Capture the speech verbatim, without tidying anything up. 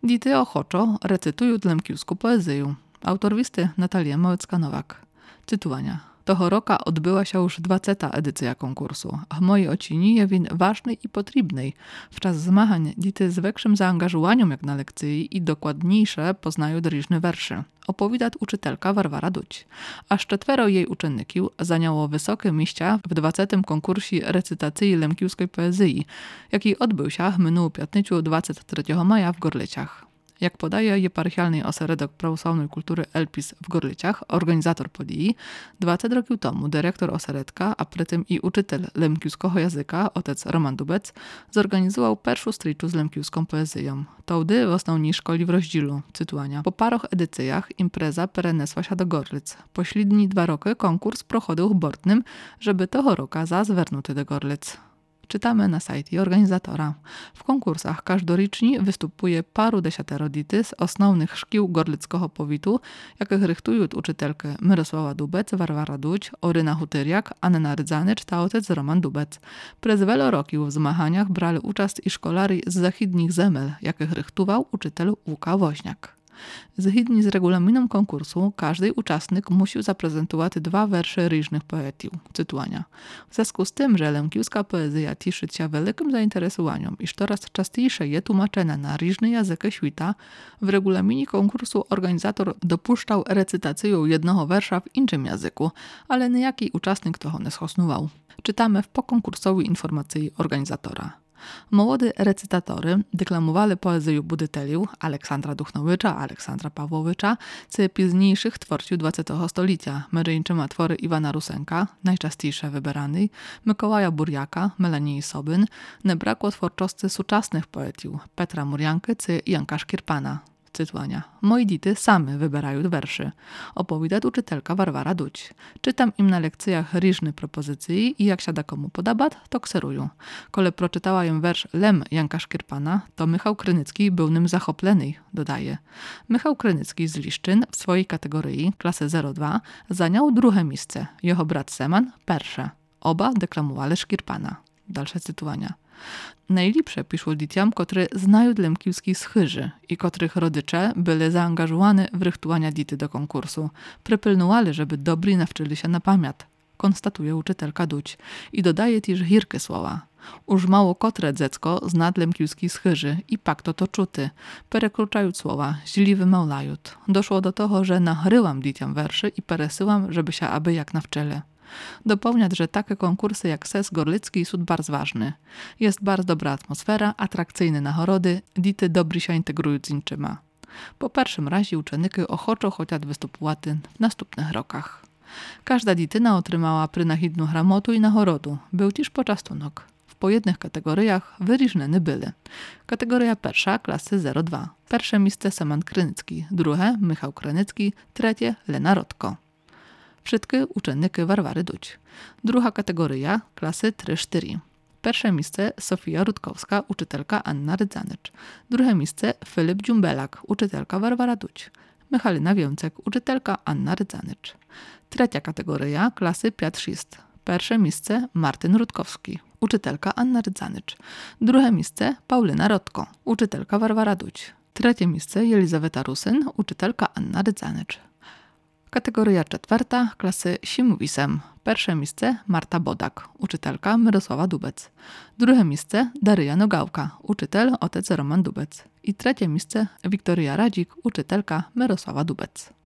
Dity ochoczo recytują lemkiusku poezyję. Autor listy Natalia Małecka-Nowak. Cytowania. Toho roka odbyła się już dwudziesta edycja konkursu, a w mojej ocini je win ważny i potrzebny. W czas zmachań dity z większym zaangażowaniem jak na lekcji i dokładniejsze poznają różne wersze. Opowiada uczytelka Warwara Duć. Aż czteroje jej uczenników zajęło wysokie miejsca w dwudziestym konkursie recytacji lemkiuskiej poezji, jaki odbył się w minioną piątnicę dwudziestego trzeciego maja w Gorlicach. Jak podaje Jeparchialny Ośrodek Prawosławnej Kultury Elpis w Gorlicach, organizator podii, dwadzieścia rokів temu dyrektor ośrodka, a przy tym i uczytel lemkiuskiego języka, otec Roman Dubec, zorganizował pierwszą styczu z lemkiuską poezją. Tołdy w osnovnej szkoli w Rozdzilu, cytowania. Po paru edycjach impreza perenesła się do Gorlic. Po ślidni dwa roky konkurs prochodził w Bortnym, żeby toho roka zazwernuty do Gorlic. Czytamy na sajcie organizatora. W konkursach każdorocznie występuje paru dziesięcioro dity z osnovnych szkół gorlickiego powitu, jakich rychtują uczytelkę Mirosława Dubec, Warwara Duć, Oryna Hutyriak, Anna Rydzanycz ta otec Roman Dubec. Przez wiele roków w zmachaniach brali udział i szkolari z zachidnich zemel, jakich rychtował uczytel Łuka Woźniak. Zgodnie z regulaminem konkursu, każdy uczestnik musi zaprezentować dwa wersze różnych poetów. Cytowania. W związku z tym, że lemkiuska poezja cieszy się wielkim zainteresowaniem i coraz częściej jest tłumaczona na różne języki świata, w regulaminie konkursu organizator dopuszczał recytację jednego wersza w innym języku, ale niejaki uczestnik toho nie schosnował. Czytamy w pokonkursowej informacji organizatora. Młody recytatory deklamowali poezję budyteliów Aleksandra Duchnowicza, Aleksandra Pawłowicza, co późniejszych twórców dwudziestego stulecia, mężczyzna twory Iwana Rusenka, najczęściejsze wyberany, Mikołaja Burjaka, Melenii Sobyn, nie brakło twórczości współczesnych poetów Petra Murianky czy Janka Szkirpana. Cytowania. Moi dity same wybierają werszy. Opowiada uczytelka Warwara Duć. Czytam im na lekcjach różne propozycje i jak się da komu podobać, to kserują. Kole proczytała im wersz Lem Janka Szkirpana, to Michał Krynicki był nim zachopleny, dodaje. Michał Krynicki z Liszczyn w swojej kategorii, klasy zero dwa, zajął drugie miejsce. Jego brat Seman pierwsze. Oba deklamowali Szkirpana. Dalsze cytowania. Najlepsze piszą dzieciom, które znają lemkiuski schyży i których rodzice byli zaangażowani w rychtowanie dzieci do konkursu. Przypilnowali, żeby dobry nawczyli się na pamięć, konstatuje uczytelka Duć i dodaje też hirkie słowa. Już mało kotre dziecko zna lemkiuski schyży i pak to to czuty. Perekruczają słowa, źli wymaulają. Doszło do toho, że nachryłam dzieciom werszy i peresyłam, żeby się aby jak nawczyli. Dopomniać, że takie konkursy jak Ses Gorlicki są bardzo ważne. Jest bardzo dobra atmosfera, atrakcyjne nagrody, dity dobry się integrują z inczyma. Po pierwszym razie uczennicy ochoczo chociaż występować w następnych rokach. Każda dityna otrzymała prynachidną gramotu i nagrodu. Był też poczastunok. W pojednych kategoriach wyróżnione były. Kategoria pierwsza klasy zero dwa. Pierwsze miejsce Seman Krynicki, drugie Michał Krynicki, trzecie Lena Rotko. Wszystkie uczennicy Warwary Duć. Druga kategoria, klasy trzy cztery. Pierwsze miejsce Sofia Rutkowska, uczytelka Anna Rydzanycz. Drugie miejsce Filip Dziumbelak, uczytelka Warwara Duć. Michalina Więcek, uczytelka Anna Rydzanycz. Trzecia kategoria, klasy pięć sześć. Pierwsze miejsce Martyn Rutkowski, uczytelka Anna Rydzanycz. Drugie miejsce Paulina Rotko, uczytelka Warwara Duć. Trzecie miejsce Jelizaweta Rusyn, uczytelka Anna Rydzanycz. Kategoria czwarta, klasy siedem. Pierwsze miejsce Marta Bodak, uczytelka Mirosława Dubec. Drugie miejsce Daryja Nogałka, uczytel otec Roman Dubec. I trzecie miejsce Wiktoria Radzik, uczytelka Mirosława Dubec.